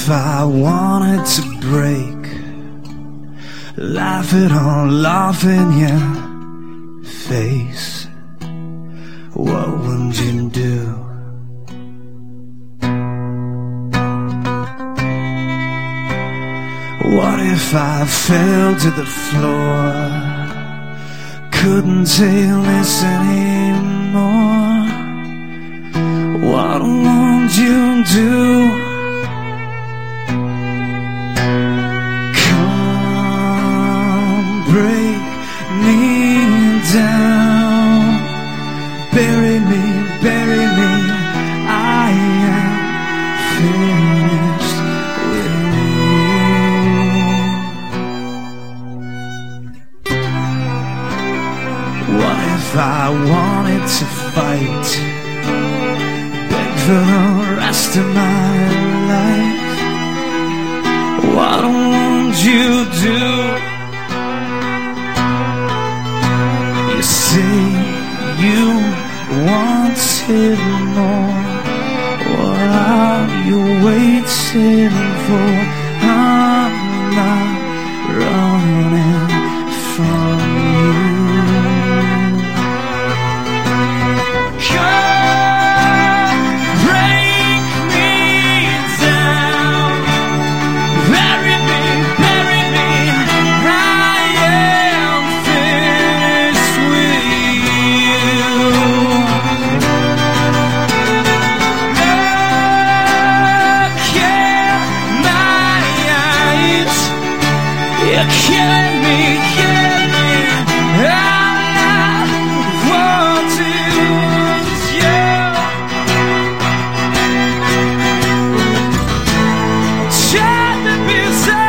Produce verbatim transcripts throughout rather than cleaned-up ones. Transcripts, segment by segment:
if I wanted to break? Laugh it all off in your face. What would you do? What if I fell to the floor? Couldn't take this anymore. What would you do? Come break me down. Bury me, bury me. I am finished with you. What if I wanted to fight? Beg for the rest of my life. What would you do? You say you wanted more. What are you waiting for? I'm not running from you. You're killing me, killing me. All I want is you. Try to be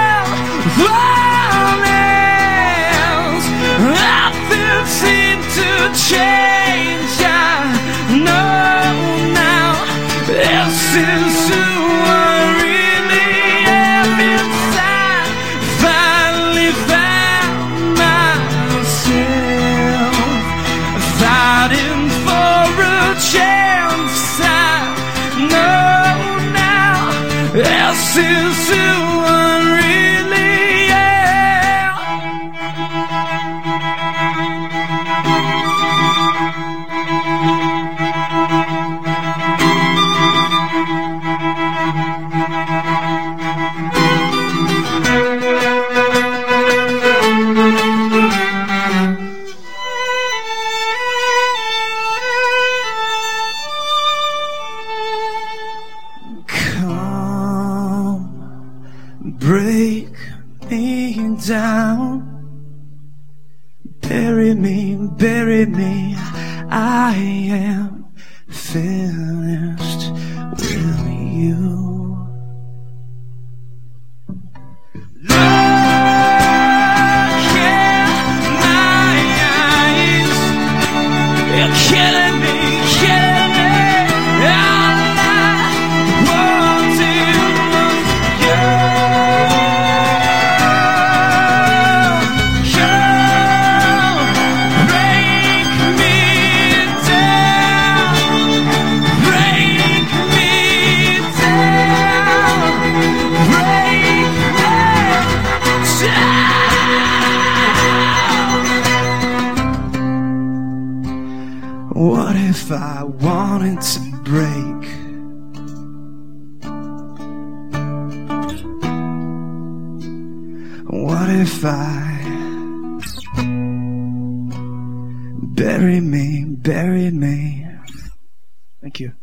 self-honest. Nothing seems to change. I know now this is who I really am inside. Fighting for a chance. I know now this is who I really am. Break me down. Bury me, bury me. I am finished with you. Look in my eyes. You're killing me, killing me. All I want is you. What if I wanted to break? What if I bury me, bury me? Thank you.